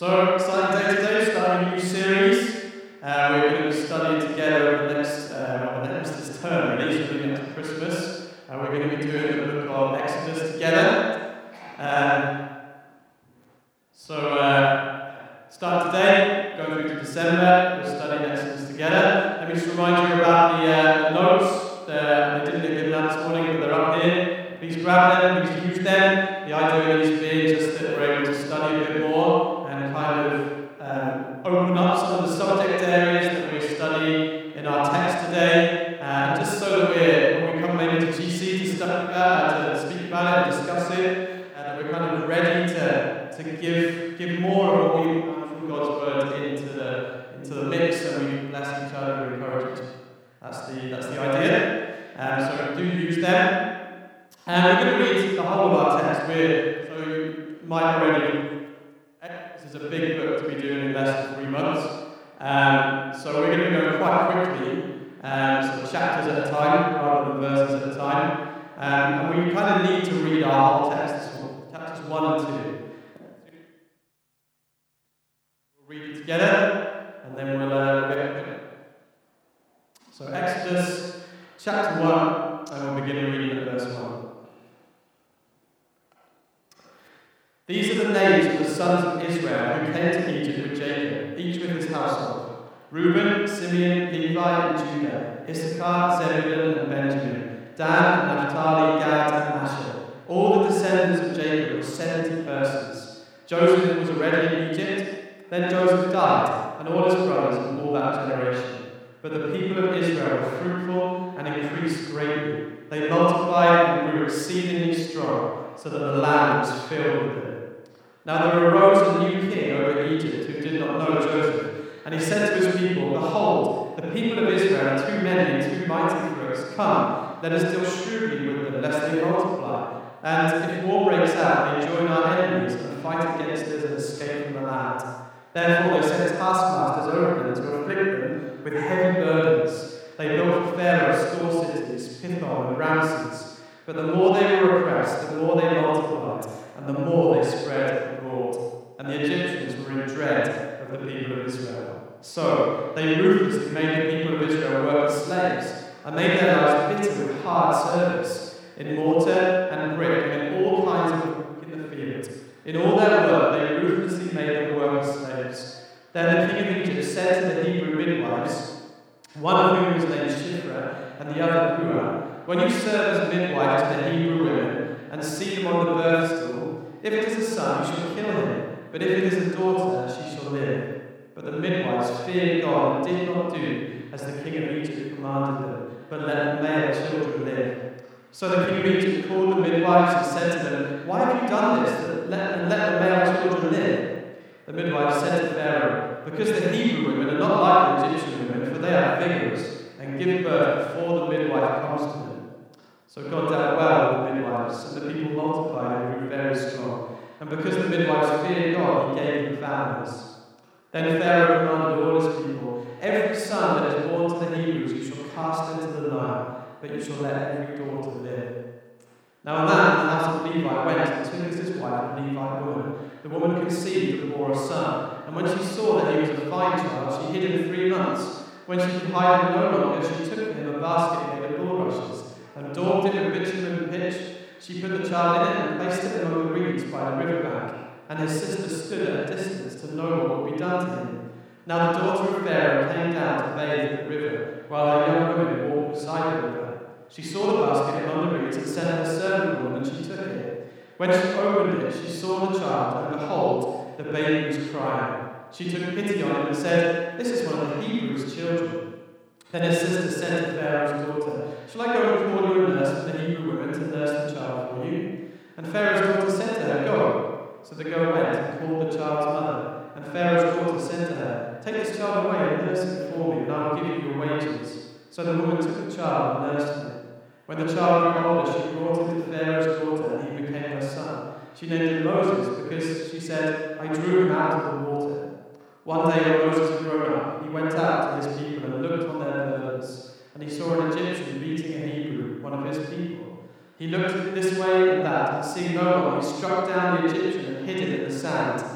So, exciting day today, starting a new series. We're going to be studying together over the next this term, really, so leading up to Christmas. We're going to be doing the book of Exodus together. Start today, going through to December, we're studying Exodus together. Let me just remind you about the notes. They didn't get given out this morning, but they're up here. Please grab them, please use them. The idea is being just that we're able to study a bit more and kind of open up some of the subject areas that we're studying in our text today, just so that when we come maybe to GC to speak about it and discuss it, that we're kind of ready to give more of what we from God's word into the mix, and we bless each other and encourage each other. That's the idea. So do use them. And we're going to read the whole of our text. So you might already. This is a big book to be doing in less than 3 months. So we're going to go quite quickly, so chapters at a time rather than verses at a time. And we kind of need to read our whole text, chapters 1 and 2. We'll read it together, and then we'll get it. So Exodus chapter 1, and we'll begin reading at verse 1. These are the names of the sons of Israel who came to Egypt with Jacob, each with his household: Reuben, Simeon, Levi, and Judah, Issachar, Zebulun, and Benjamin, Dan, Naphtali, Gad, and Asher. All the descendants of Jacob were 70 persons. Joseph was already in Egypt. Then Joseph died, and all his brothers and all that generation. But the people of Israel were fruitful and increased greatly. They multiplied and grew exceedingly strong, so that the land was filled with them. Now there arose a new king over Egypt who did not know Joseph. And he said to his people, "Behold, the people of Israel are too many and too mighty for us. Come, let us deal shrewdly with them, lest they multiply. And if war breaks out, they join our enemies and fight against us and escape from the land." Therefore they sent taskmasters over them to afflict them with heavy burdens. They built for Pharaoh store cities, Pithom and Ramses. But the more they were oppressed, the more they multiplied, and the more they spread abroad. And the Egyptians were in dread of the people of Israel. So they ruthlessly made the people of Israel work as slaves, and made their lives bitter with hard service, in mortar and brick, and in all kinds of work in the field. In all their work they ruthlessly made them work as slaves. Then the king of Egypt said to the Hebrew midwives, one of whom was named Shiphrah, and the other Puah, "When you serve as midwife to the Hebrew women, and see them on the birth stool, if it is a son, you shall kill him, but if it is a daughter, she shall live." But the midwives feared God and did not do as the king of Egypt commanded them, but let the male children live. So the king of Egypt called the midwives and said to them, "Why have you done this, and let the male children live?" The midwives said to Pharaoh, "Because the Hebrew women are not like the Egyptian women, for they are vigorous, and give birth before the midwife comes to them." So God dealt well with the midwives, and the people multiplied and grew very strong. And because the midwives feared God, he gave them families. Then Pharaoh commanded all his people, "Every son that is born to the Hebrews you shall cast into the Nile, but you shall let every daughter live." Now a man in the house of Levi went and took as his wife a Levite woman. The woman conceived and bore a son, and when she saw that he was a fine child, she hid him 3 months. When she could hide him no longer, she took for him a basket made of bulrushes, and daubed it with bitumen and pitch. She put the child in it and placed it among the reeds by the riverbank, and his sister stood at a distance to know what would be done to him. Now the daughter of Pharaoh came down to bathe in the river, while her young women walked beside the river. She saw the basket among the reeds and sent her servant woman, and she took it. When she opened it, she saw the child, and behold, the baby was crying. She took pity on him and said, "This is one of the Hebrews' children." Then his sister said to Pharaoh's daughter, "Shall I go and call you a nurse for the Hebrew women to nurse the child for you?" And Pharaoh's daughter said to her, "Go." So the girl went and called the child's mother. And Pharaoh's daughter said to her, "Take this child away and nurse it for me, and I will give you your wages." So the woman took the child and nursed him. When the child grew older, she brought him to Pharaoh's daughter, and he became her son. She named him Moses because she said, "I drew him out of the water." One day when Moses had grown up, he went out to his people and looked on their burdens, and he saw an Egyptian beating a Hebrew, one of his people. He looked this way and that, and seeing no one, he struck down the Egyptian and hid him in the sand.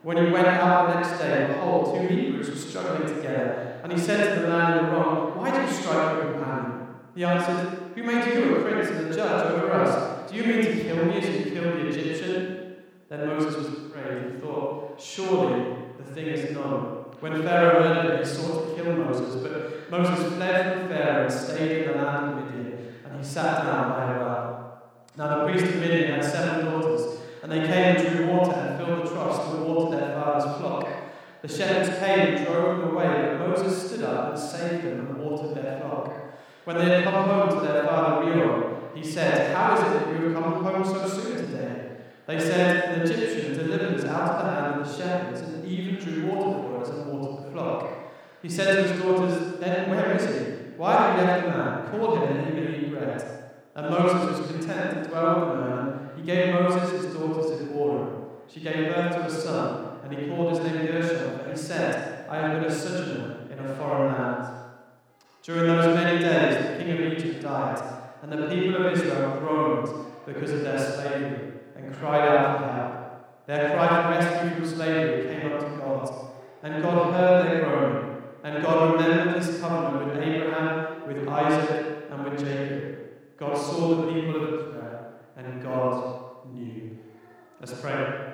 When he went out the next day, behold, 2 Hebrews were struggling together. And he said to the man in the wrong, Why do you strike your companion? He answered, Who made you a prince and a judge over us? Do you mean to kill me as you killed the Egyptian? Then Moses was afraid and thought, Surely the thing is known. When Pharaoh heard of it, he sought to kill Moses. But Moses fled from Pharaoh and stayed in the land of Midian. And he sat down by a well. Now the priest of Midian had 7 daughters. And they came and drew water and filled the troughs to water their father's flock. The shepherds came and drove them away, but Moses stood up and saved them and watered their flock. When they had come home to their father Reuel, he said, How is it that you have come home so soon today? They said, An Egyptian delivered us out of the hand of the shepherds and even drew water for us and watered the flock. He said to his daughters, Then where is he? Why have you left the man? Call him and he will eat bread. And Moses was content to dwell with the man. He gave Moses his daughter Zipporah. She gave birth to a son, and he called his name Gershom, for he said, I have been a sojourner in a foreign land. During those many days, the king of Egypt died, and the people of Israel groaned because of their slavery, and cried out for help. Their cry for rescue from slavery came up to God, and God heard their groaning, and God remembered his covenant with Abraham, with Isaac, and with Jacob. God saw the people of Israel, and God knew. Let's pray.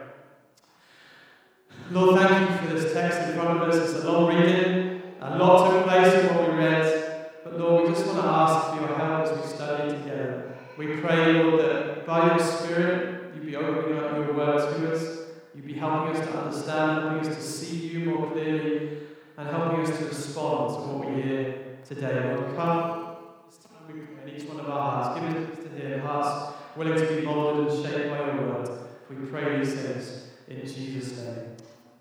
Lord, thank you for this text in front of us. It's a long reading. A lot took place in what we read. But Lord, we just want to ask for your help as we study together. We pray, Lord, that by your Spirit, you be opening up your word to us. You be helping us to understand, helping us to see you more clearly, and helping us to respond to what we hear today. Lord, come. This time we pray in each one of our hearts. Give us to hear hearts willing to be molded and shaped by your word. We pray these things in Jesus' name.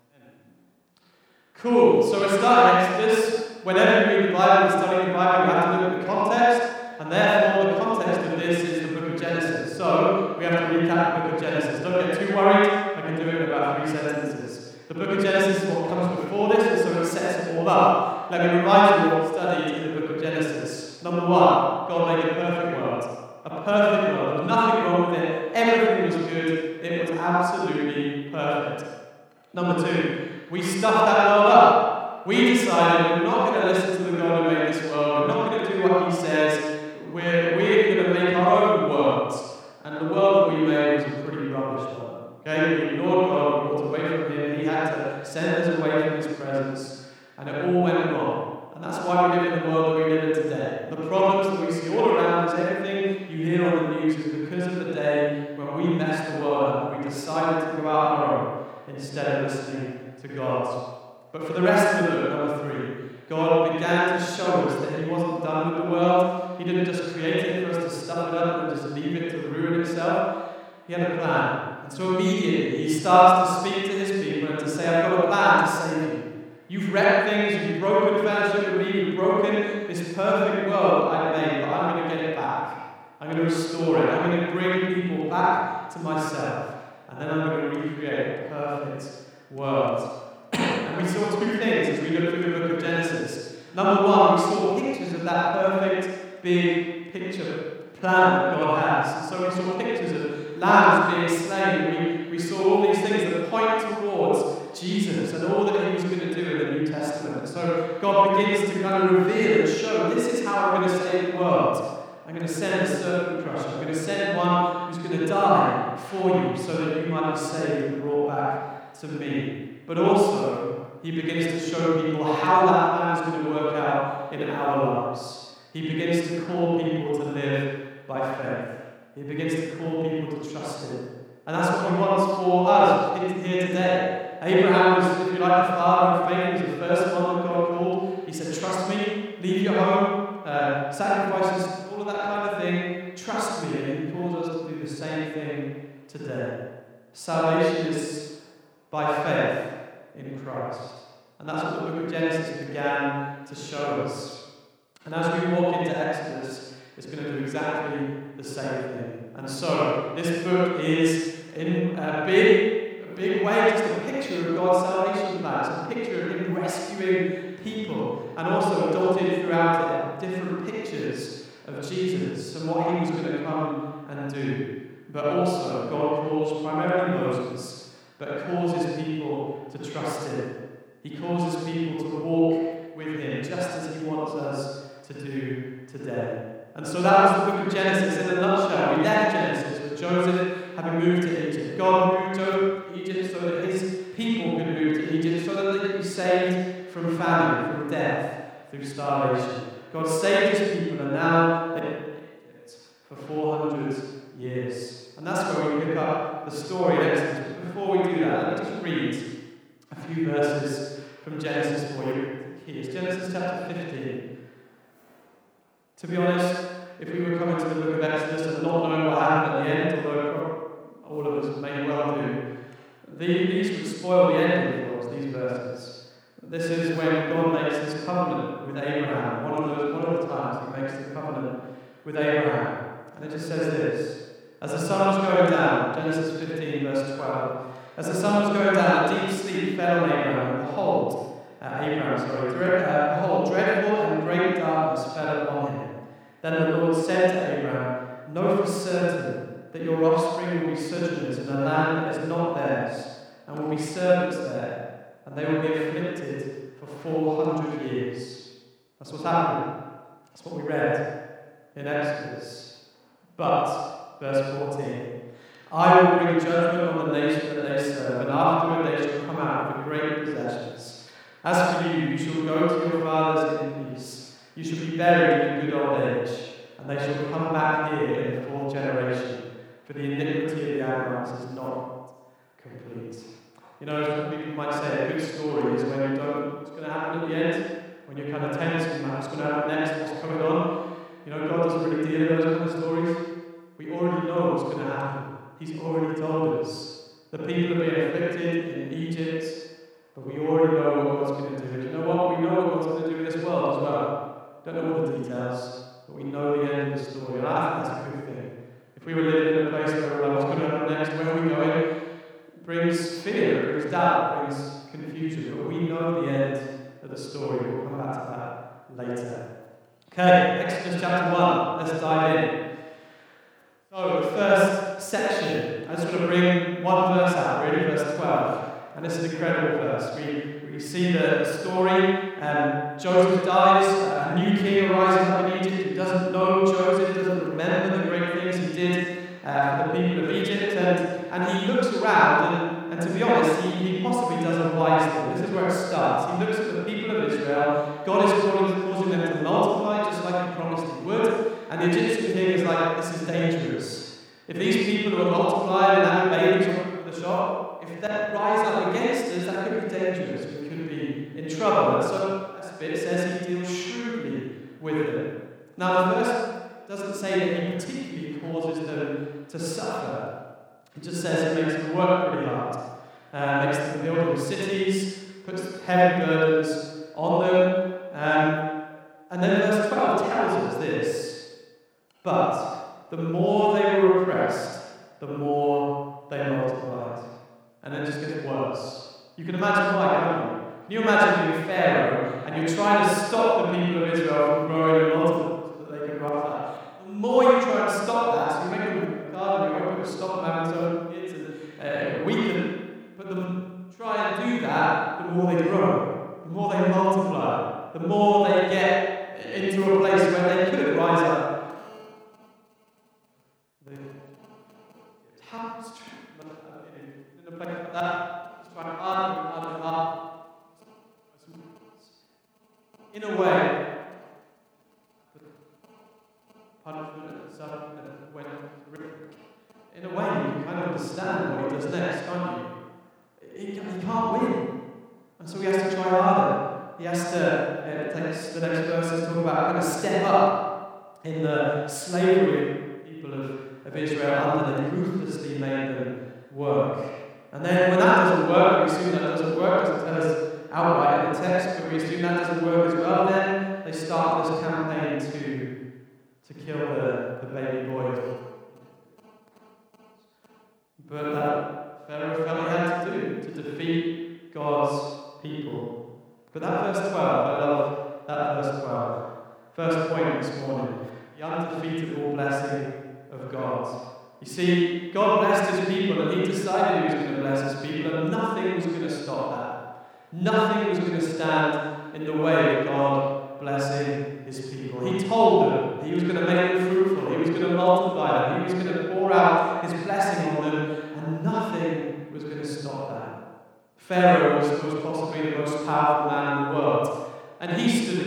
Cool. So we're starting Exodus. Whenever we read the Bible and study the Bible, we have to look at the context, and therefore the context of this is the book of Genesis. So we have to recap the book of Genesis. Don't get too worried. I can do it in about 3 sentences. The book of Genesis is what comes before this, and so it sets it all up. Let me remind you what we studied in the book of Genesis. Number 1, God made a perfect world. A perfect world. There was nothing wrong with it. Everything was good. It was absolutely perfect. Number 2, we stuffed that world up. We decided we're not going to listen to the God who made this world. We're not going to do what he says. We're going to make our own worlds. And the world that we made was a pretty rubbish one. Okay? We ignored God. We walked away from him. He had to send us away from his presence. And it all went wrong. And that's why we live in the world that we live in today. The problems that we see all around us, everything you hear on the news is because of the day when we messed the world up. We decided to go out on our own instead of listening to God. But for the rest of the book, number 3, God began to show us that he wasn't done with the world. He didn't just create it for us to stuff it up and just leave it to ruin itself. He had a plan. And so immediately he starts to speak to his people and to say, I've got a plan to save you. You've wrecked things, you've broken fellowship with me, you've broken this perfect world I made, but I'm going to get it back. I'm going to restore it. I'm going to bring people back to myself. And then I'm going to recreate a perfect world. And we saw 2 things as we looked through the book of Genesis. Number 1, we saw pictures of that perfect, big picture plan that God has. And so we saw pictures of lambs being slain. We saw all these things that point towards Jesus and all that he was going to do in the New Testament. So God begins to kind of reveal and show, this is how I'm going to save the world. I'm going to send a serpent crusher. I'm going to send one who's going to die for you so that you might be saved and brought back to me. But also, he begins to show people how that plan is going to work out in our lives. He begins to call people to live by faith. He begins to call people to trust him. And that's what he wants for us here today. Abraham was, if you like, the father of faith. He was the first one that God called. He said, trust me, leave your home, sacrifices, all of that kind of thing. Trust me. And he calls us to do the same thing today. Salvation is by faith in Christ. And that's what the book of Genesis began to show us. And as we walk into Exodus, it's going to do exactly the same thing. And so, this book is, in a big way, just a picture of God's salvation plan. It's a picture of him rescuing people, and also dotted throughout it different pictures of Jesus and what he was going to come and do. But also, God calls primarily Moses, but causes people to trust him. He causes people to walk with him, just as he wants us to do today. And so that was the book of Genesis in a nutshell. We left Genesis with Joseph having moved to Egypt. God moved to Egypt so that his people could move to Egypt, so that they could be saved from famine, from death, through starvation. God saved his people, and now they live in Egypt for 400 years. And that's where we pick up the story in Exodus. But before we do that, let me just read a few verses from Genesis for you. It's Genesis chapter 15. To be honest, if we were coming to the book of Exodus and not knowing what happened at the end, although all of us may well do, these would spoil the ending for us, these verses. This is when God makes his covenant with Abraham. One of the times he makes the covenant with Abraham. And it just says this: as the sun was going down, Genesis 15, verse 12, as the sun was going down, a deep sleep fell on Abraham, and behold, dreadful and great darkness fell upon him. Then the Lord said to Abraham, know for certain that your offspring will be sojourners in a land that is not theirs, and will be servants there, and they will be afflicted for 400 years. That's what's happening. That's what we read in Exodus. But, verse 14, I will bring judgment on the nation that they serve, and afterward they shall come out with great possessions. As for you, you shall go to your fathers in peace. You shall be buried in good old age, and they shall come back here in the fourth generation, for the iniquity of the Amorites is not complete. You know, people might say a good story is when you don't know what's going to happen at the end, when you're kind of tense, you know what's going to happen next, what's coming on. You know, God doesn't really deal in those kind of stories. We already know what's going to happen. He's already told us. The people are being afflicted in Egypt, but we already know what God's going to do. And you know what? We know what God's going to do in this world as well. Don't know all the details, but we know the end of the story. And I think that's a good thing. If we were living in a place where we're like, what's going to happen next, where are we going? It brings fear, it brings doubt, it brings confusion. But we know the end of the story. We'll come back to that later. Okay, Exodus chapter 1. Let's dive in. So, the first section, I just want to bring one verse out, really, verse 12. And this is an incredible verse. We see the story. Joseph dies, a new king arises up in Egypt who doesn't know Joseph, doesn't remember the great things he did for the people of Egypt. And he looks around, and to be honest, he possibly does a wise thing. This is where it starts. He looks at the people of Israel. God is causing them to multiply, just like he promised he would. And the Egyptian king is like, this is dangerous. If these people who are multiplied and have babies on the shop, if that rise up against us, that could be dangerous. We could be in trouble. And so, as bit says, he deals shrewdly with them. Now, the verse doesn't say that he particularly causes them to suffer. It just says he makes them work really hard. Makes them build cities, puts heavy burdens on them. And then verse 12 tells us this. But the more they were oppressed, the more they multiplied. And it just gets worse. You can imagine why, can't you? Can you imagine being Pharaoh and you're trying to stop the people of Israel from growing and multiplying so that they can grow up? The more you try to stop that, so you make them a garden, you want to stop them having so many kids and weaken, but them try and do that, the more they grow, the more they multiply, the more they get into a place where they could rise up. In a place like that, it's trying harder and harder. In a way, punishment and suffering and when in a way, you can kind of understand what he does next, can't you? He can't win. And so he has to try harder. He has to, takes the next verse to talk about kind of step up in the slavery people of Israel under them, ruthlessly made them work. And then when that doesn't work, we assume that doesn't work, doesn't tell us outright in the text, but we assume that doesn't work as well, then they start this campaign to kill the baby boy. But that Pharaoh felt he had to do to defeat God's people. But that verse 12, I love that verse 12. First point this morning, the undefeatable blessing of God. You see, God blessed his people, and he decided he was going to bless his people, and nothing was going to stop that. Nothing was going to stand in the way of God blessing his people. He told them he was going to make them fruitful, he was going to multiply them, he was going to pour out his blessing on them, and nothing was going to stop that. Pharaoh was possibly the most powerful man in the world, and he stood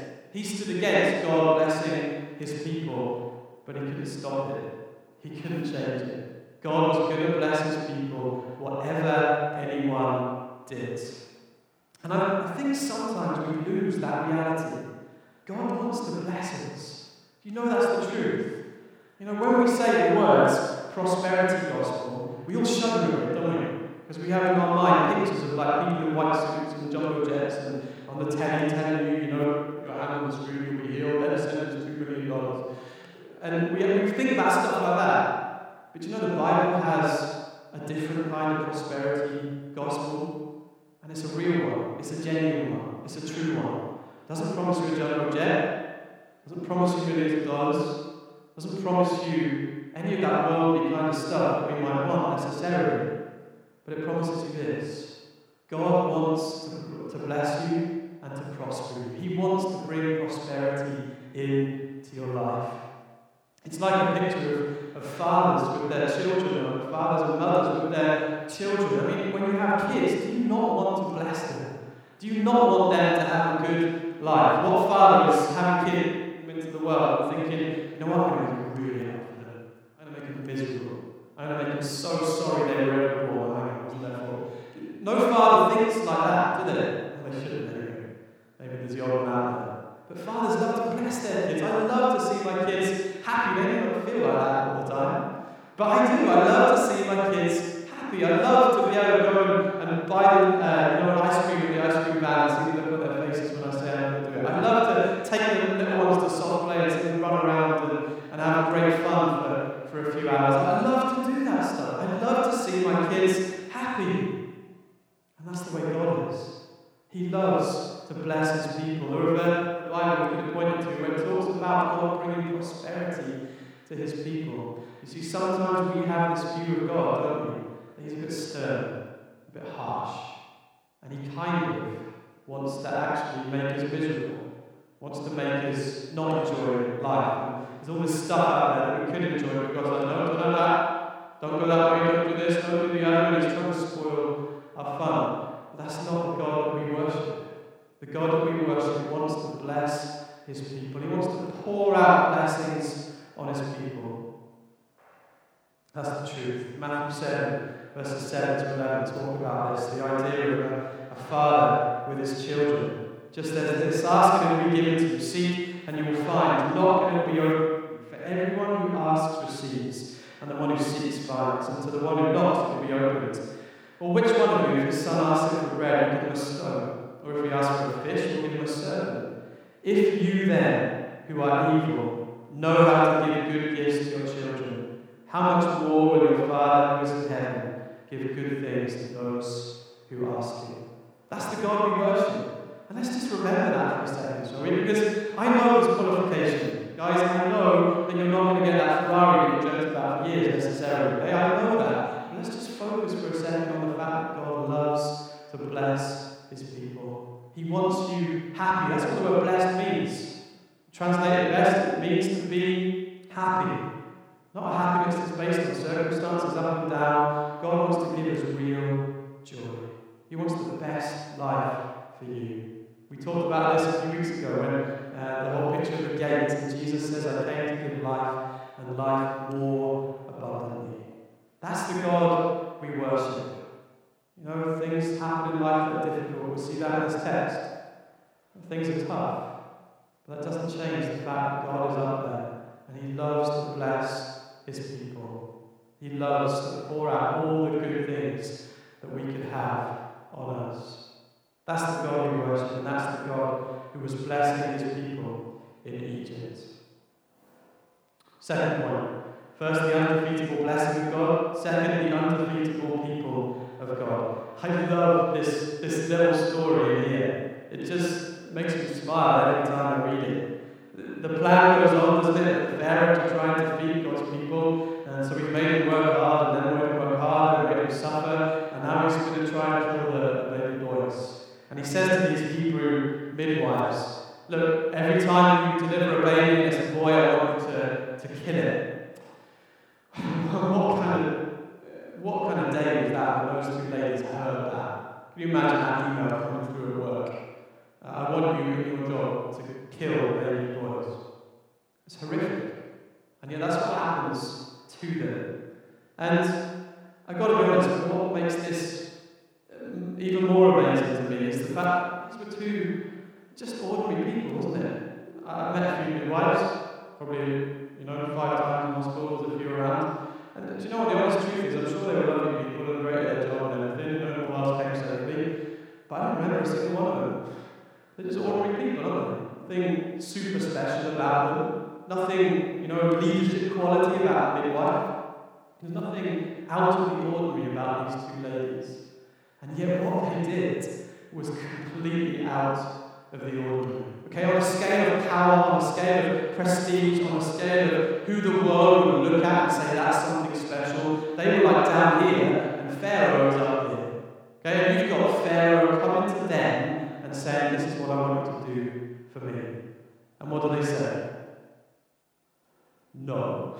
against God blessing his people, but he couldn't stop it. He couldn't change it. God was going to bless his people, whatever anyone did. And I think sometimes we lose that reality. God wants to bless us. You know that's the truth. You know, when we say the words prosperity gospel, we all shudder a bit, don't we? Because we have in our mind pictures of like people in white suits and jumbo jets and on the telly telling you, you know, your hand on the screen, you'll be healed, let us send us $2 million. And we think about stuff like that. But you know, the Bible has a different kind of prosperity gospel. And it's a real one. It's a genuine one. It's a true one. It doesn't promise you a jumbo jet. It doesn't promise you millions of dollars. It doesn't promise you any of that worldly kind of stuff that we might want necessarily. But it promises you this. God wants to bless you and to prosper you. He wants to bring prosperity into your life. It's like a picture of fathers with their children, or fathers and mothers with their children. I mean, when you have kids, do you not want to bless them? Do you not want them to have a good life? What father is having a kid into the world thinking, you know what, I'm going to make it really hard for them. I'm going to make them miserable. I'm going to make them so sorry they were ever born. I wasn't their fault. No father thinks like that, do they? Well, they shouldn't anyway. Maybe there's the old man there. But fathers love to bless their kids. I love to see my kids happy. They don't feel like that all the time. But I do. I love to see my kids happy. I love to be able to go and buy them an ice cream in the ice cream van and see them look at their faces when I say I'm going to do it. I love to take the little ones to soft play and see them run around and have great fun for a few hours. I love to do that stuff. I love to see my kids happy. And that's the way God is. He loves to bless his people. The Bible we could have pointed to when it talks about God bringing prosperity to his people. You see, sometimes we have this view of God, don't we? That he's a bit stern, a bit harsh. And he kind of wants to actually make us miserable, wants to make us not enjoy life. And there's all this stuff out there that we could enjoy, but God's like, no, don't do that. Don't go that way, don't do this, don't do the other. And he's trying to spoil our fun. But that's not the God that we worship. The God that we worship wants to bless his people. He wants to pour out blessings on his people. That's the truth. Matthew 7, verses 7 to 11 talk about this. The idea of a father with his children. Just as this, ask and it will be given to you. Seek and you will find. Knock and it will be open. For everyone who asks receives, and the one who seeks finds, and to the one who knocks it will be opened. Or which one of you, if his son asks him for bread, will give him a stone? Or if he asks for a fish, will give him a serpent? If you then, who are evil, know how to give good gifts to your children, how much more will your Father who is in heaven give good things to those who ask him? That's the God we worship. And let's just remember that for a second, shall we? Because I know there's qualification. Guys, I know that you're not going to get that Ferrari you've dreamt about for years necessarily. I know that. But let's just focus for a second on the fact that God loves to bless his people. He wants you happy. That's what the word blessed means. Translated best, it means to be happy. Not a happiness that's based on circumstances up and down. God wants to give us real joy. He wants the best life for you. We talked about this a few weeks ago when the whole picture of the gate, and Jesus says, I came to give life and life more abundantly. That's the God we worship. You know, things happen in life that are difficult. We see that in this text. Things are tough. But that doesn't change the fact that God is up there and he loves to bless his people. He loves to pour out all the good things that we could have on us. That's the God we worship, and that's the God who was blessing his people in Egypt. Second point. First, the undefeatable blessing of God. Second, the undefeatable people of God. I love this little story here. It just makes me smile every time I read it. The plan goes on, doesn't it? The Pharaoh to try and defeat God's people. And so he's made him work hard, and then made him work harder, and made him suffer, and now he's going to try and kill the baby boys. And he says to these Hebrew midwives, look, every time you deliver a baby and it's a boy, I want you to kill it. What kind of day was that when those two ladies heard that? Can you imagine that email coming through at work? I want you in your job to kill baby boys. It's horrific. And yet that's what happens to them. And I've got to be honest, what makes this even more amazing to me is the fact these were two just ordinary people, wasn't it? I met a few midwives, probably 5 times in hospital, there's a few around. And do you know what the honest truth is? I'm sure they were lovely people and great at their job and everything, no one else came safely. But I don't remember a single one of them. They're just ordinary people, aren't they? Nothing super special about them. Nothing, leadership quality about a midwife. There's nothing out of the ordinary about these two ladies. And yet what they did was completely out of the ordinary. Okay, on a scale of power, on a scale of prestige, on a scale of who the world would look at and say that's something special, they were like down here and Pharaoh was up here. Okay, and you've got Pharaoh coming to them and saying, this is what I want you to do for me. And what do they say? No.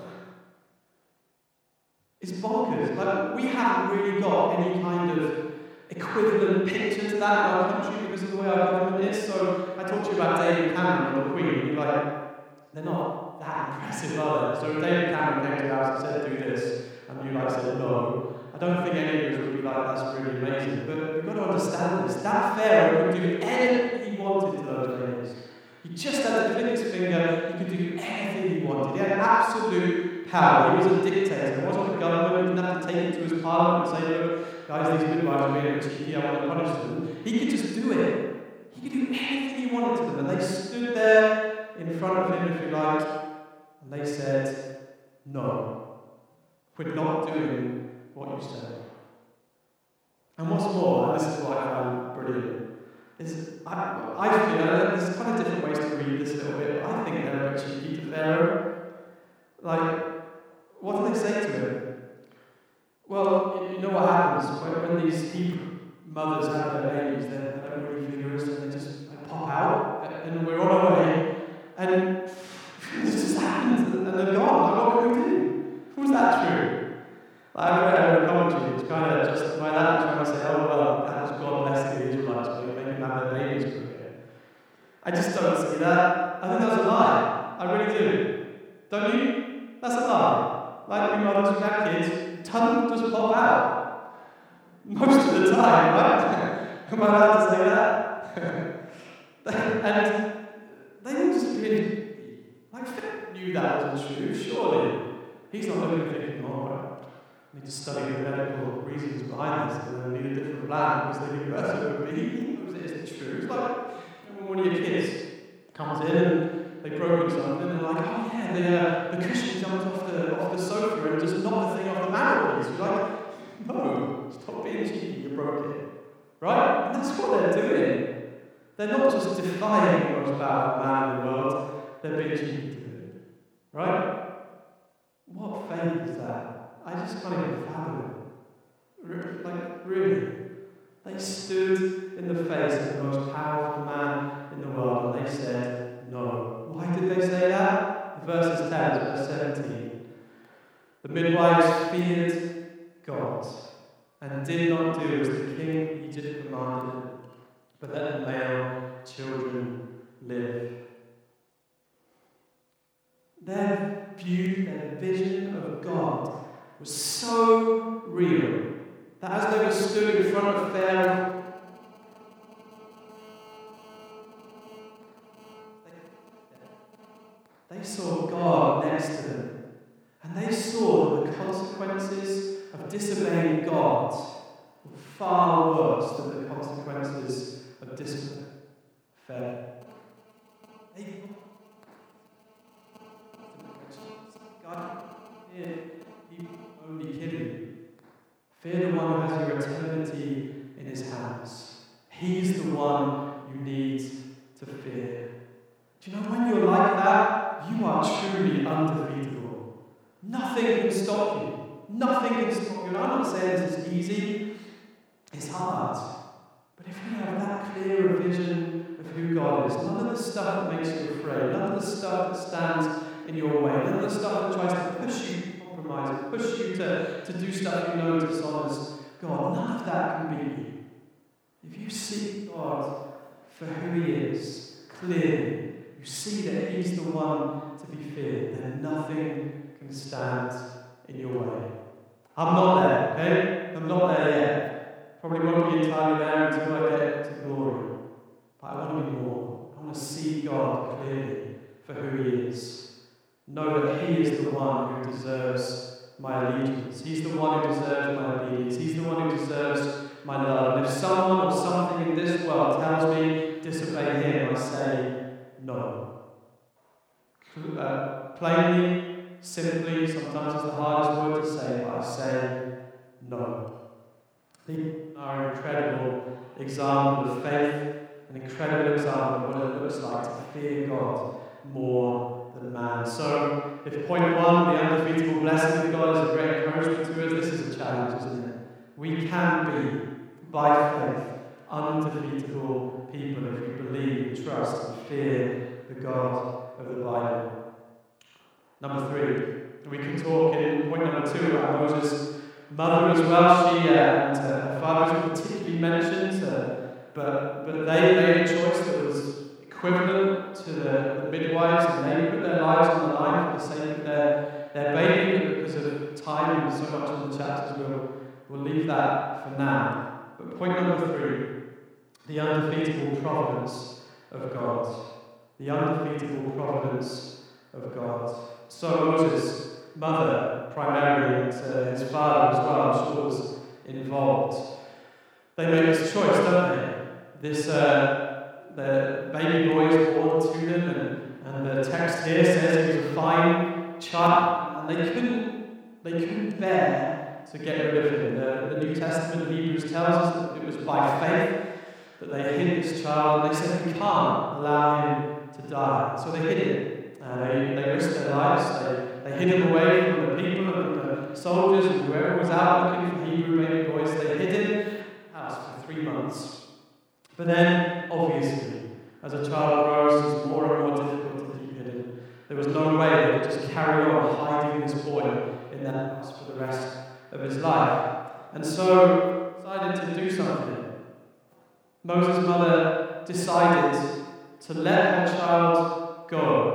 It's bonkers. Like, we haven't really got any kind of equivalent picture to that in our country because of the way our government is. So I talked to you about David Cameron or the Queen. You're like, they're not that impressive, are they? So if David Cameron came to your house and said, do this, and you said no, I don't think any of us would be like, that's really amazing. But we've got to understand this. That Pharaoh could do anything he wanted to those ladies. He just had to click his finger, he could do anything he wanted. He had absolute power. He was a dictator. It wasn't a government. He didn't have to take it to his parliament and say, look, guys, these midwives are being cheeky, I want to punish them. He could just do it. He could do anything he wanted to them. And they stood there in front of him, if you like, and they said, no, we're not doing what you said. And what's more, and this is what I found brilliant, is I feel, there's kind of different ways to read this a little bit, but I think they're a bit cheeky to Pharaoh. Like, what do they say to him? Well, you know what happens when these Hebrew mothers have their babies, they don't really vigorous and they just pop out, and we're on our way, and this just happens, and they're gone. Like, what can we do? Was that true? I read a commentary, it's kind of justify that, trying to say, oh, well, that was God blessing the Israelites, but they make them have their babies quicker. I just don't see that. I think that's a lie. I really do. Don't you? That's a lie. Like we mothers who have kids, tongue just pop out. Most of the time, right? Am I allowed to say that? And they all just really, like, Philip knew that wasn't true, surely. He's not looking at thinking, oh, right. I need to study the medical reasons behind this, and then need a different plan because they knew that's what it would be. He knows it isn't true. It's like when one of your kids comes in and they've broken something, and they're like, oh yeah, the cushion jumped off the sofa and just knocked the thing off the mantelpiece. You're like, no, stop being cheeky, you broke it. Right? And that's what they're doing. They're not just defying the most powerful man in the world, they're being cheeky to it. Right? What faith is that? I just can't even fathom it. Like, really. They stood in the face of the most powerful man in the world and they said, no. Why did they say that? Verses 10 to verse 17. The midwives feared God and did not do as the king of Egypt commanded, but let the male children live. Their view, their vision of God was so real that as they were stood in front of Pharaoh, they saw God next to them, and they saw the consequences of disobeying God were far worse than the consequences of disobeying Pharaoh. God, he only kidding you. Fear the one who has your eternity in his hands. He's the one you need to fear. Do you know when you're like that, you are truly undefeatable. Nothing can stop you. Nothing can stop you. And I'm not saying this is easy. It's hard. But if we have that clearer vision of who God is, none of the stuff that makes you afraid, none of the stuff that stands in your way, none of the stuff that tries to push you to compromise, push you to do stuff you know dishonours God, none of that can beat you. If you see God for who He is, clearly, you see that He's the one to be feared, then nothing can stand in your way. I'm not there, okay? I'm not there yet. Probably won't be entirely there until I get to glory. But I want to be more. I want to see God clearly for who He is. Know that He is the one who deserves my allegiance. He's the one who deserves my obedience. He's the one who deserves my love. And if someone or something in this world tells me disobey Him, I say no. Plainly, simply, sometimes it's the hardest word to say, but I say no. These are an incredible example of faith, an incredible example of what it looks like to fear God more than man. So, if point one, the undefeatable blessing of God, is a great encouragement to us, this is a challenge, isn't it? We can be, by faith, undefeatable people if we believe, trust, and fear the God of the Bible. Number 3, we can talk in point number 2 about Moses' mother as well. She and her father was particularly mentioned, but they made a choice that was equivalent to the midwives, and they put their lives on the line for the sake of their baby. But because of time and so much in the chapters, we'll leave that for now. But point number 3, the undefeatable providence of God. The undefeatable providence of God. So Moses' mother, primarily, and his father as well, I'm sure, was involved. They make this choice, don't they? The baby boy is born to them, and the text here says he was a fine child, and they couldn't bear to get rid of him. The New Testament of Hebrews tells us that it was by faith that they hid this child, and they said, we can't allow him to die. So they hid him. They risked their lives. They hid him away from the people and from the soldiers and whoever was out looking for Hebrew baby boys. They hid him in the house for 3 months. But then, obviously, as a child grows, it's more and more difficult to keep hidden. There was no way they could just carry on hiding this boy in that house for the rest of his life. And so, decided to do something. Moses' mother decided to let her child go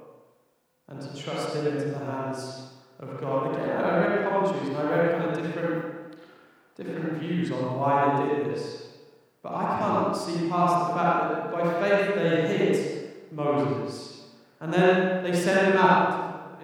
and to trust him into the hands of God. Again, I read commentaries and I read kind of different views on why they did this. But I can't see past the fact that by faith they hid Moses. And then they sent him out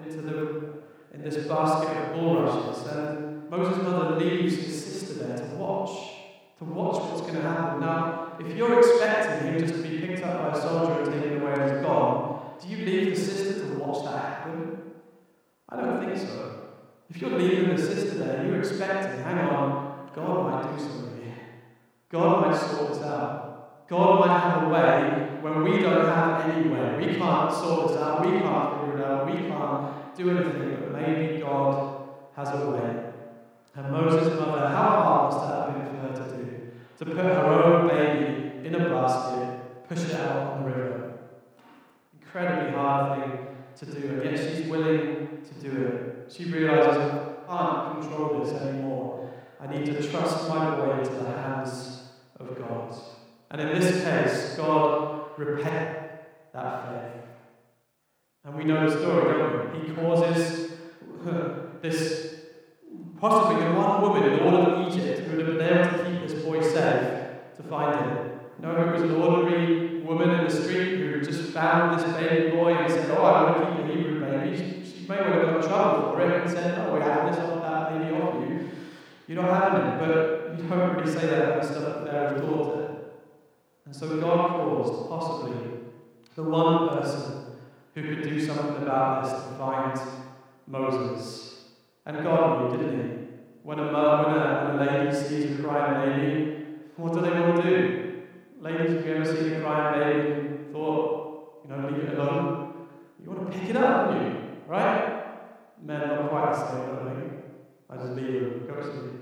in this basket of bulrushes. And Moses' mother leaves his sister there to watch what's going to happen. Now, if you're expecting him just to be picked up by a soldier and taken away and he's gone, do you leave the sister to watch that happen? I don't think so. If you're leaving the sister there, you're expecting, hang on, God might do something here. God might sort this out. God might have a way when we don't have any way. We can't sort this out. We can't figure it out. We can't do anything. But maybe God has a way. And Moses' mother, how hard must that have been for her to do? To put her own baby in a basket, push it out on the river. Incredibly hard thing to do, and yet she's willing to do it. She realizes, I can't control this anymore. I need to trust my boy into the hands of God. And in this case, God repaid that faith. And we know the story, don't we? He causes this possibly one woman in all of Egypt who would have been able to keep this boy safe to find him. No, it was an ordinary woman in the street who just found this baby boy and said, oh, I want to keep a Hebrew baby. She may well have got in trouble for it and said, oh, we're having this off that baby off you. You're not having it, but you don't really say that kind of stuff to Pharaoh's daughter. And so God caused possibly the one person who could do something about this to find Moses. And God knew, didn't he? When a lady sees a crying baby, what do they want to do? Ladies, have you ever seen a crying baby and thought, leave it alone? You want to pick it up, don't you? Right? Men not quite the same, I think. I just leave them, go to sleep.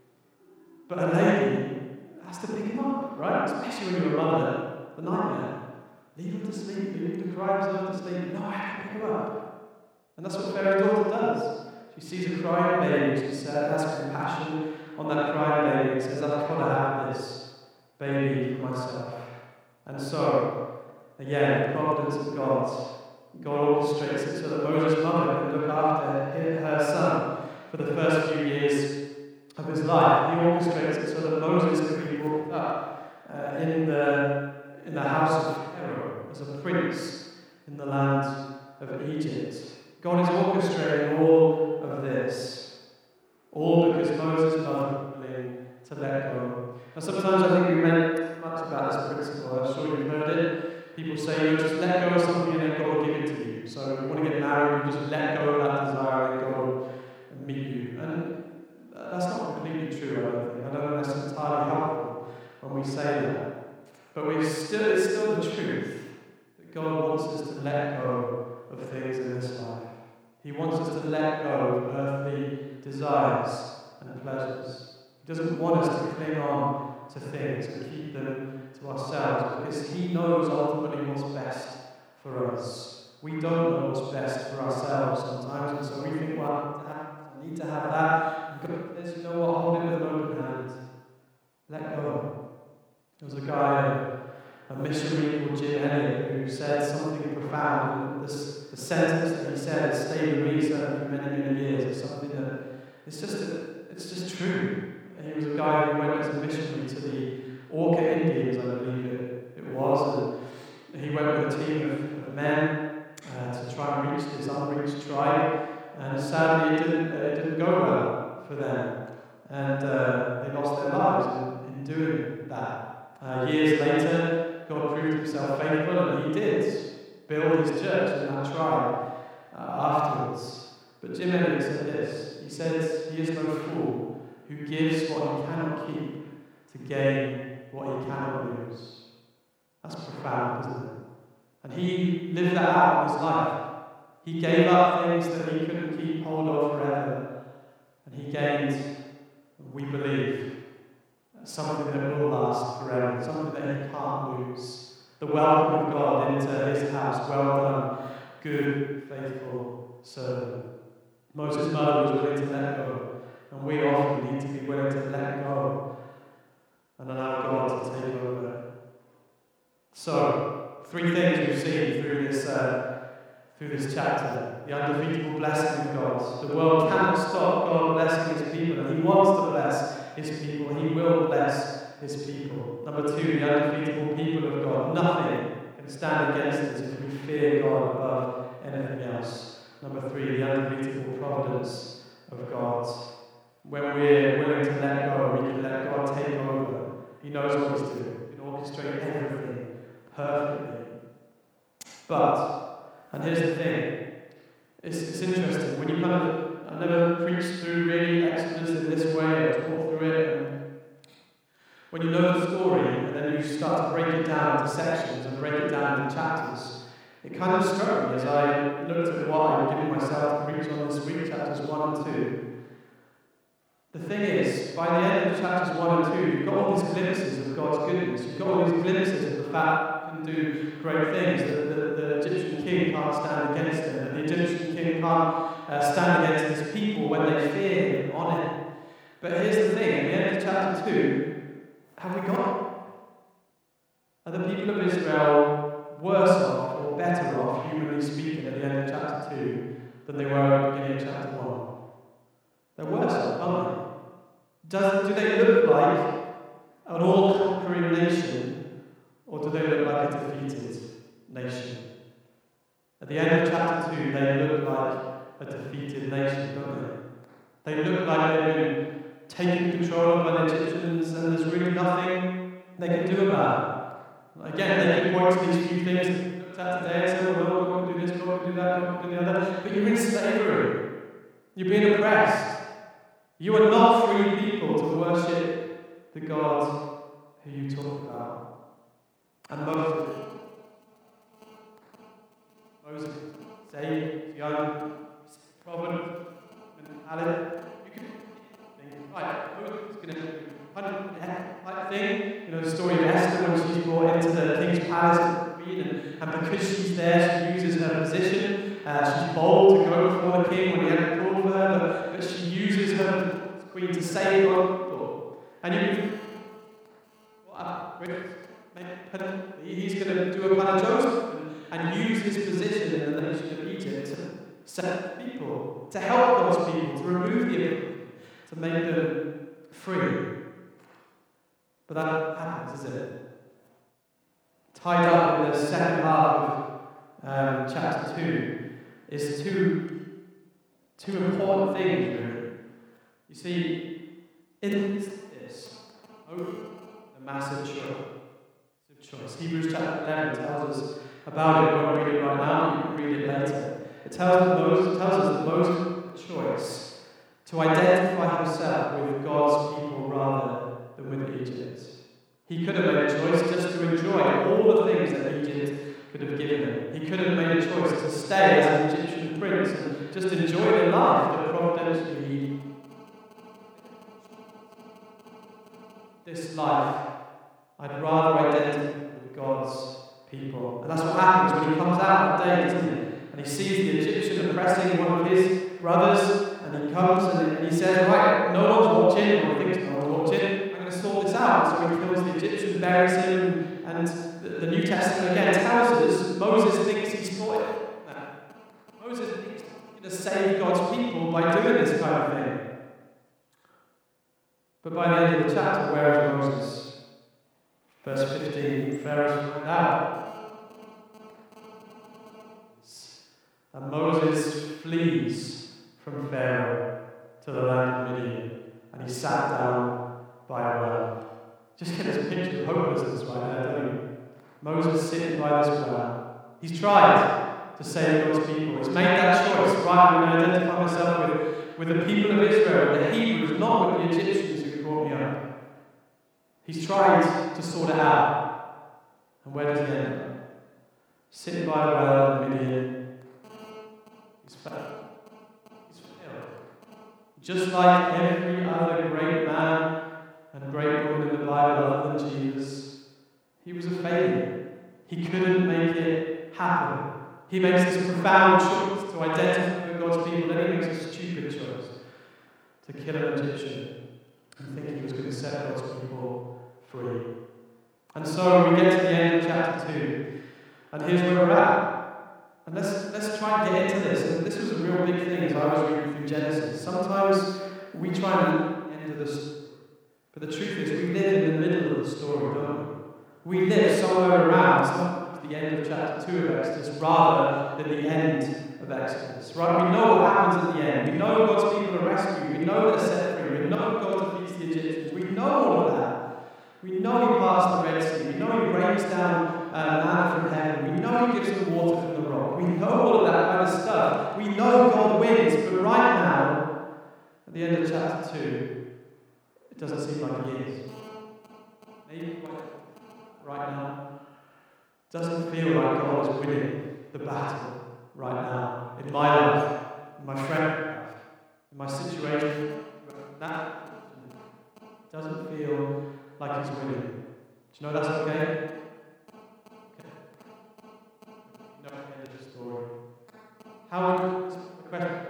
But a lady has to pick him up, right? Especially when you're a mother, the nightmare. Leave him to sleep, leave him to cry himself to sleep. No, I have to pick him up. And that's what Pharaoh's daughter does. She sees a crying baby, she has compassion on that crying baby and says, I've got to have this baby for myself. And so, again, the providence of God orchestrates it so that Moses' mother can look after her son for the first few years of his life. He orchestrates it so that Moses can be brought up in the house of Pharaoh as a prince in the land of Egypt. God is orchestrating all of this, all because Moses' mother was willing to let go. Now sometimes I think we meant much about this principle. I'm sure you've heard it. People say, just let go of something and then God will give it to you. So if you want to get married, you just let go of that desire and God will meet you. And that's not completely true, I don't think. I don't think that's entirely helpful when we say that. But it's still the truth that God wants us to let go of things in this life. He wants us to let go of earthly desires and pleasures. He doesn't want us to cling on to things and keep them to ourselves because He knows ultimately what's best for us. We don't know what's best for ourselves sometimes, and so we think, well, I need to have that. There's you know what, hold it with an open hand. Let go. There was a guy, a missionary called Jim Elliot, who said something profound. The sentence that he said has stayed with me for many, many years. It's something that it's just true. And he was a guy who went as a missionary to the Orca Indians, I believe it was, and he went with a team of men to try and reach this unreached tribe. And sadly, it didn't go well for them, and they lost their lives in doing that. Years later, God proved Himself faithful, and He did build His church in that tribe afterwards. But Jim Elliot said this. He says, "He is no fool who gives what he cannot keep to gain what he cannot lose." That's profound, isn't it? And he lived that out in his life. He gave up things that he couldn't keep hold of forever, and he gained, we believe, something that will last forever, something that he can't lose. The welcome of God into His house. Well done, good, faithful servant. Moses' mother was willing to let go, and we often need to be willing to let go and allow God to take over. So, 3 things we've seen through this chapter. The undefeatable blessing of God. The world cannot stop God blessing His people, and He wants to bless His people. He will bless His people. Number 2, the undefeatable people of God. Nothing can stand against us if we fear God above anything else. Number 3, the undefeatable providence of God. When we're willing to let go, we can let God take over. He knows what He's doing. He can orchestrate everything perfectly. And here's the thing, it's interesting, when you I've never preached through really Exodus in this way, or talked through it, and when you know the story, and then you start to break it down into sections, and break it down into chapters, it kind of struck me as I looked at what I'm giving myself to preach on this week, chapters 1 and 2. The thing is, by the end of chapters 1 and 2, you've got all these glimpses of God's goodness, you've got all these glimpses of the fact can do great things, that the Egyptian king can't stand against him, that the Egyptian king can't stand against his people when they fear him on it. But here's the thing, at the end of chapter 2, have we got? Are the people of Israel worse off or better off, humanly speaking, at the end of chapter 2 than they were at the beginning of chapter 1? They're worse off, aren't they? Do they look like an all-conquering nation, or do they look like a defeated nation? At the end of chapter 2, they look like a defeated nation, don't they? They look like they've been taken control of by the Egyptians, and there's really nothing they can do about it. Again, they can point to these few things that we looked at today and say, well, God can do this, God can do that, God can do the other, but you're in slavery. You're being oppressed. You are not free people to worship the God who you talk about. And Moses, saved, young, prophet, into the king's palace with the queen, and because she's there, she uses her position. She's bold to go before the king when he had called for her, but she uses her queen to save God's people. And he's going to do a kind of Joseph and use his position in the nation of Egypt to set people, to help God's people, to remove the iniquity, to make them free. But that happens, isn't it? Tied up in the second half of chapter 2 is two important things, really. You see, in this, the massive choice. Hebrews chapter 11 tells us about it. We won't read it right now, you can read it later. It tells us that Moses had a choice to identify himself with God's people rather than with Egypt. He could have made a choice just to enjoy all the things that Egypt could have given him. He could have made a choice to stay as an Egyptian prince and just enjoy the life that providentially this life. I'd rather identify with God's people. And that's what happens when he comes out that day, isn't it? And he sees the Egyptian oppressing one of his brothers, and he comes and he says, right, no one's watching, or thinks no one's watching, I'm going to sort this out. So he kills the Egyptian, buries him, and the New Testament again tells us Moses thinks he's sorted. Moses thinks he's going to save God's people by doing this kind of thing. But by the end of the chapter, where is Moses? Verse 15, Pharaoh's found out. And Moses flees from Pharaoh to the land of Midian, and he sat down by a well. Just get this picture of hopelessness right there, don't you? Moses sitting by this well. He's tried to save God's people. He's made that choice. Right, I'm going to identify myself with the people of Israel, the Hebrews, not with the Egyptians who brought me up. He's tried to sort it out. And where does he end up? Sitting by the well in Midian. He's failed. He's failed. Just like every other great man and great woman in the Bible other than Jesus, he was a failure. He couldn't make it happen. He makes this profound choice to identify with God's people, then he makes a stupid choice to kill an Egyptian and think he was going to set God's people free. And so we get to the end of chapter 2, and here's where we're at. And let's try and get into this. And this was a real big thing as I was reading through Genesis. Sometimes we try and end of the story. But the truth is, we live in the middle of the story, don't we? We live somewhere around the end of chapter 2 of Exodus rather than the end of Exodus. Right? We know what happens at the end. We know God's people are rescued. We know they're set free. We know God defeats the Egyptians. We know all of that. We know he passed the Red Sea. We know he rains down manna from heaven. We know he gives them water from the rock. We know all of that kind of stuff. We know God wins. But right now, at the end of chapter 2, it doesn't seem like he is. Maybe right now, it doesn't feel like God is winning the battle right now. In my life, in my friend life, in my situation, that doesn't feel like he's winning. Do you know that's okay? Okay. No, end of the story. How would the question?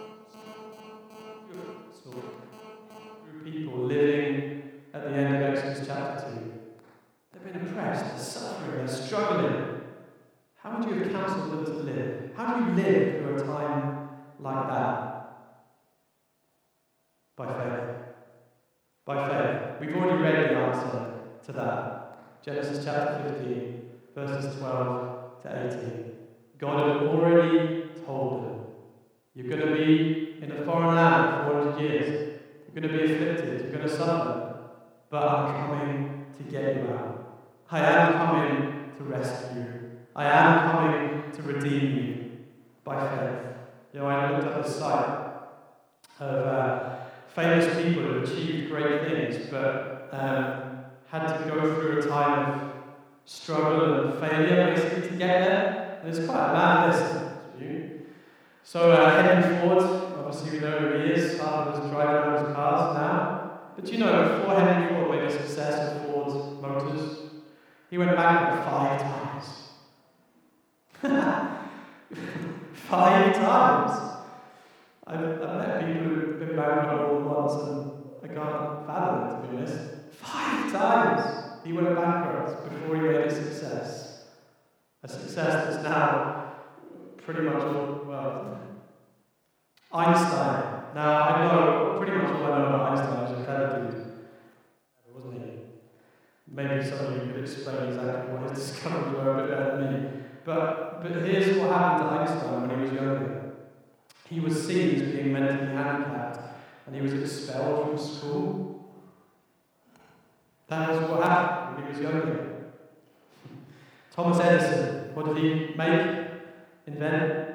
Through people living at the end of Exodus chapter 2. They've been oppressed, they're suffering, they're struggling. How would you have counseled them to live? How do you live through a time like that? By faith. By faith. We've already read the answer to that. Genesis chapter 15, verses 12 to 18. God had already told them, you're going to be in a foreign land for 400 years. You're going to be afflicted. You're going to suffer. But I'm coming to get you out. I am coming to rescue you. I am coming to redeem you by faith. You know, I looked up the site of famous people who achieved great things, but had to go through a time of struggle and failure basically to get there. And it's quite a mad list for you. So Henry Ford, obviously we know who he is, half of us drive around his cars now. But you know, before Henry Ford made a success with Ford Motors, He went bankrupt 5 times. 5 times! I've met people who've been bankrupt all at once, and I can't fathom it, to be honest. 5 times he went bankrupt before he made a success. A success that's now pretty much all, well, Einstein. Now, I know pretty much all I know about Einstein is a clever dude, wasn't he? Maybe some of you could explain exactly what his discoveries were a bit better than me. But here's what happened to Einstein when he was younger. He was seen as being mentally handicapped, and he was expelled from school. That was what happened when he was younger. Thomas Edison, what did he make? Invent?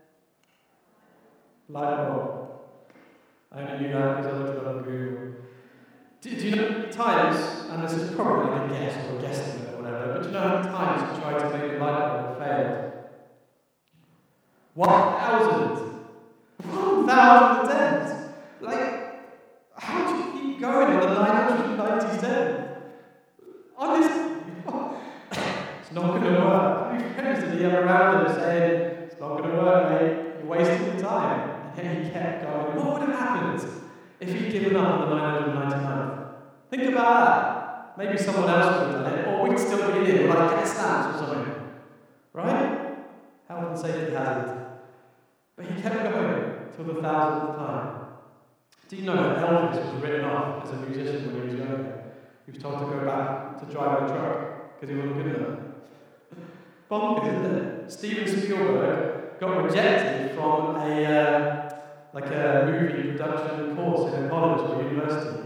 Light bulb. I only knew that because I looked it up on Google. Do you know times, and this is probably like a guess or a guesstimate or whatever, but do you know how many times you tried to make a light bulb failed? 1,000! 1,000 attempts! Like, how do you keep going on the 997th? Honestly, it's not going to work. How many friends did he have around him saying, it's not going to work, mate, you're wasting your time? And then he kept going. What would have happened if he'd given up on the 999th? Think about that. Maybe someone else would have done it, or we'd still be here, like gas lamps or something. Right? Health and safety hazard. But he kept going till the 1,000th time. Do you know that Elvis was written off as a musician when he was younger? He was told to go back to drive a truck because he wasn't good enough. Bonkers, isn't it? Steven Spielberg got rejected from a movie production course in a college or university.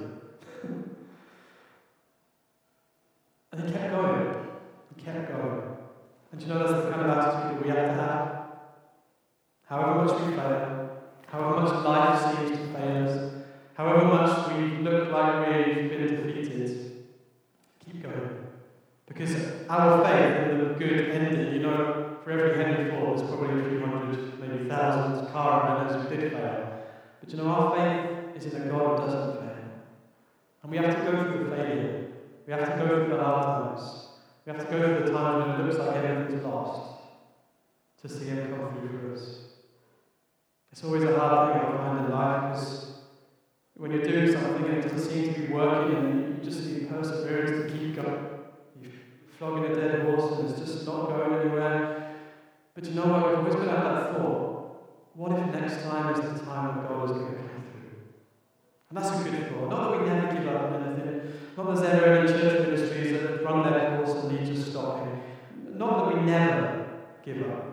And he kept going. He kept going. And do you know that's the kind of attitude that we have to have? However much we fail, however much life seems to fail us, however much we look like we've been defeated, keep going. Because our faith in the good ending, you know, for every Henry Ford, there's probably a few hundred, maybe thousands of car runners who did fail. But you know, our faith is in a God who doesn't fail. And we have to go through the failure. We have to go through the hard times. We have to go through the times when it looks like everything's lost to see Him come through for us. It's always a hard thing I find in life, because when you're doing something and it doesn't seem to be working and you just need perseverance to keep going. You're flogging a dead horse and it's just not going anywhere. But you know what? We've always got to have that thought. What if next time is the time when God is going to come through? And that's a good thought. Not that we never give up on anything. Not that there are any church ministries that run their course and need to stop. Not that we never give up.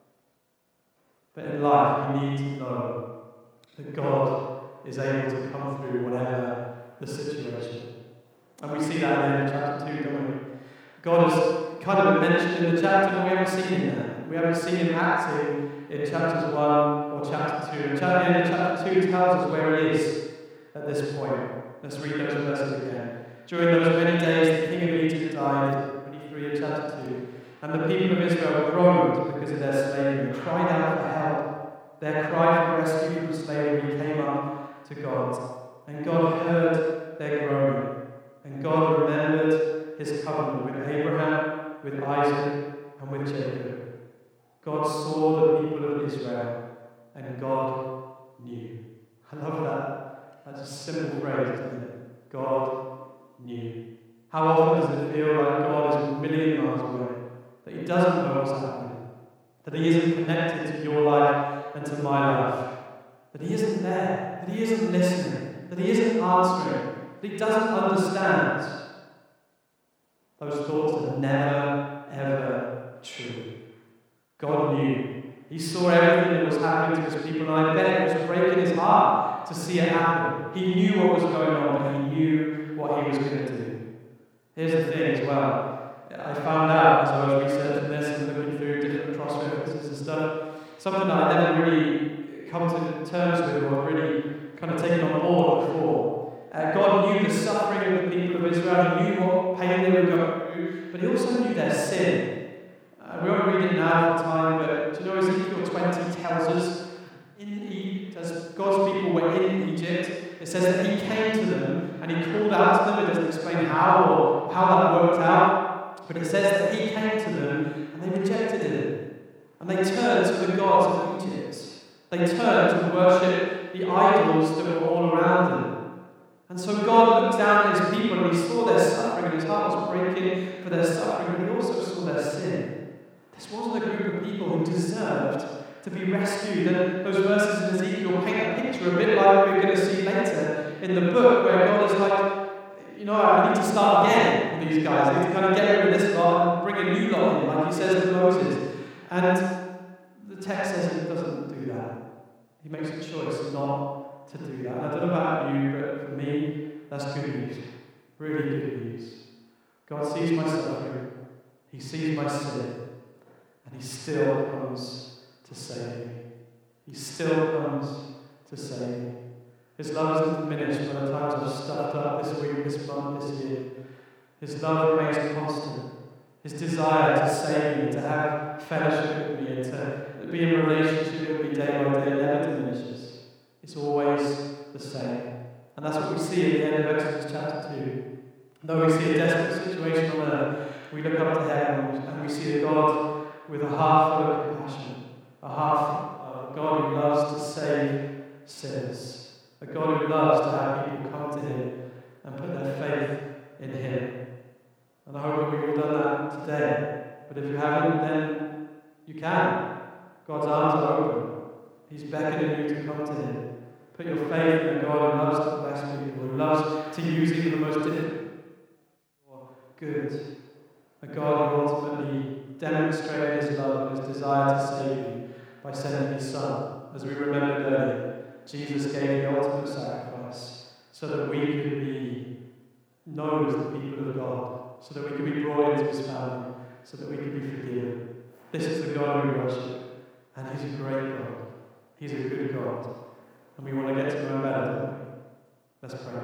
But in life, we need to know that God is able to come through whatever the situation. And we see that in the end of chapter 2, don't we? God has kind of been mentioned in the chapter, but we haven't seen him there. We haven't seen him acting in chapters 1 or chapter 2. And the end of chapter 2 tells us where he is at this point. Let's read those verses again. During those many days, the king of Egypt died, 23 in chapter 2. And the people of Israel groaned because of their slavery, and cried out for help. Their cry for rescue from slavery came up to God. And God heard their groaning. And God remembered his covenant with Abraham, with Isaac, and with Jacob. God saw the people of Israel, and God knew. I love that. That's a simple phrase, isn't it? God knew. How often does it feel like God is a million miles away? That he doesn't know what's happening? That he isn't connected to your life and to my life? That he isn't there? That he isn't listening? That he isn't answering? That he doesn't understand? Those thoughts are never, ever true. God knew. He saw everything that was happening to his people, and I bet it was breaking his heart to see it happen. He knew what was going on, and he knew what he was going to do. Here's the thing as well. I found out as I was researching this and looking through different cross references and stuff, something that I never really come to terms with or really kind of taken on board before. God knew the suffering of the people of Israel. He knew what pain they were going through, but he also knew their sin. We won't read it now for time, but do you know Ezekiel 20 tells us, as God's people were in Egypt, it says that he came to them and he called out to them. It doesn't explain how or how that worked out, But it says that he came to them and they rejected him. And they turned to the gods of Egypt. They turned to worship the idols that were all around them. And so God looked down at his people and he saw their suffering and his heart was breaking for their suffering, but he also saw their sin. This wasn't a group of people who deserved to be rescued. And those verses in Ezekiel paint a picture a bit like we're going to see later in the book, where God is like, I need to start again with these guys. I need to kind of get rid of this lot and bring a new lot in, like he says to Moses. And the text says he doesn't do that. He makes a choice not to do that. And I don't know about you, but for me, that's good news. Really good news. God sees my suffering. He sees my sin. And he still comes to save me. He still comes to save me. His love isn't diminished by the times I've stuffed up this week, this month, this year. His love remains constant. His desire to save me, to have fellowship with me, and to be in relationship with me day by day never diminishes. It's always the same. And that's what we see at the end of Exodus chapter 2. Though we see a desperate situation on earth, we look up to heaven and we see a God with a heart full of compassion, a God who loves to save sinners. A God who loves to have people come to him and put their faith in him. And I hope that we've all done that today. But if you haven't, then you can. God's arms are open. He's beckoning you to come to him. Put your faith in a God who loves to bless people, who loves to use even the most difficult for good. A God who ultimately demonstrated his love and his desire to save you by sending his Son. As we remembered earlier, Jesus gave the ultimate sacrifice so that we could be known as the people of God, so that we could be brought into his family, so that we could be forgiven. This is the God we worship, and he's a great God. He's a good God, and we want to get to know him better, don't we? Let's pray.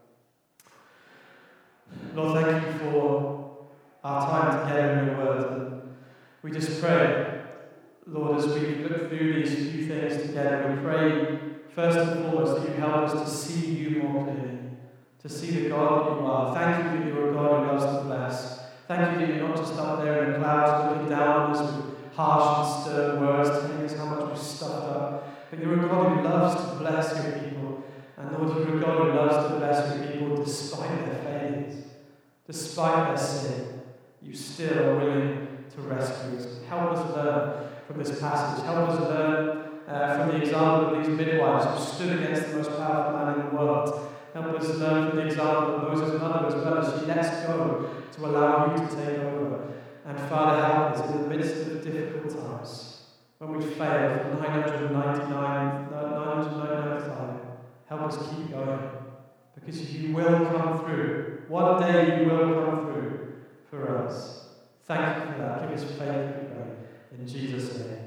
Lord, thank you for our time together in your word, and we just pray, Lord, as we look through these few things together, we pray first and foremost that you help us to see you more clearly, to see the God that you are. Thank you that you're a God who loves to bless. Thank you that you're not just up there in the clouds looking down on us with harsh and stern words, telling us how much we've stuffed up, but you're a God who loves to bless your people. And Lord, you're a God who loves to bless your people despite their failures, despite their sin. You still are willing to rescue us. Help us learn from this passage. Help us learn from the example of these midwives who stood against the most powerful man in the world. Help us learn from the example of Moses' mother as well, as she lets go to allow you to take over. And Father, help us in the midst of difficult times, when we fail for 999 times. Help us keep going, because you will come through. One day you will come through for us. Thank you for that. Give us faith, we pray. In Jesus' name.